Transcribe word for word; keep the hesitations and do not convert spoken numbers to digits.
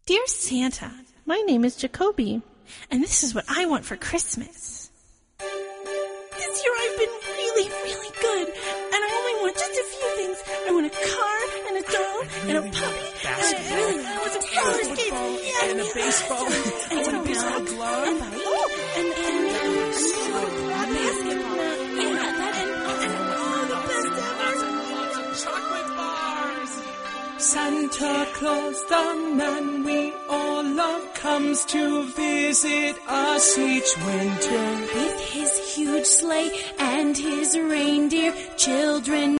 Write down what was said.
Dear Santa, my name is Jacoby, and this is what I want for Christmas. This year I've been really, really good, and I only want just a few things. I want a car, and a doll, and a puppy, and I really want some roller skates, yeah, and a baseball, and and a baseball glove, and, oh, and, and, and, and, basketball, yeah, that, and, and, oh, the best ever. Chocolate bars. Santa Claus, the man we all love, comes to visit us each winter. With his huge sleigh and his reindeer, children